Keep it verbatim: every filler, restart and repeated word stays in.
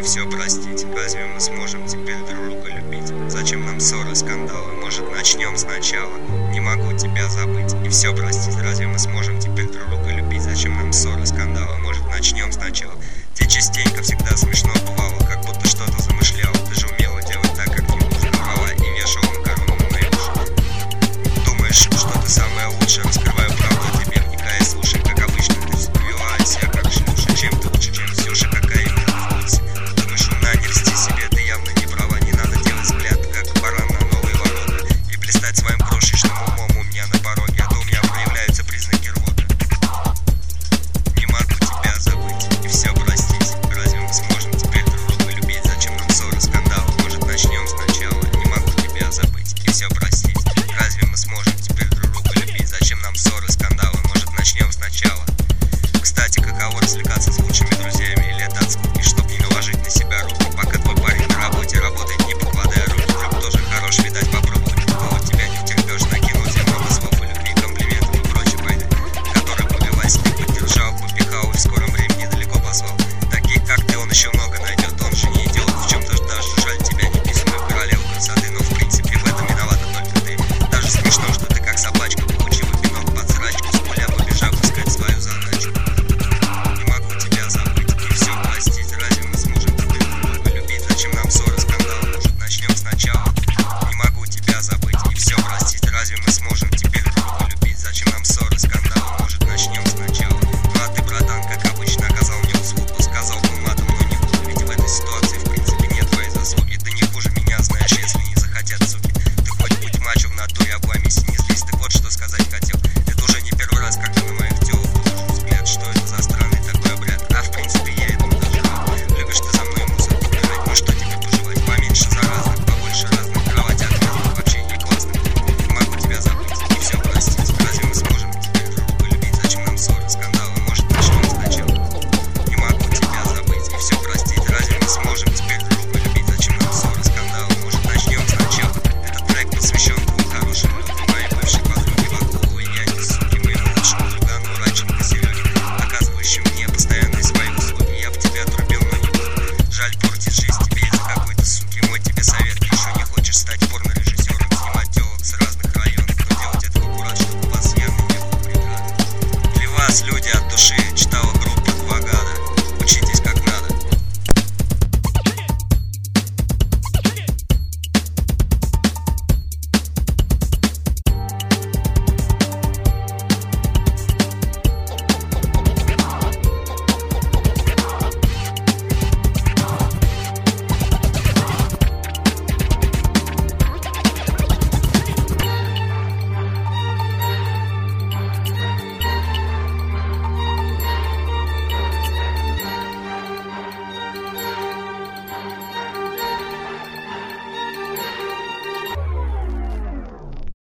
все простить. Разве мы сможем теперь друг друга любить? Зачем нам ссоры, скандалы? Может, начнем сначала? Не могу тебя забыть и все простить. Разве мы сможем теперь друг друга любить? Зачем нам ссоры, скандалы? Может, начнем сначала? Тебе частенько всегда смешно бывало.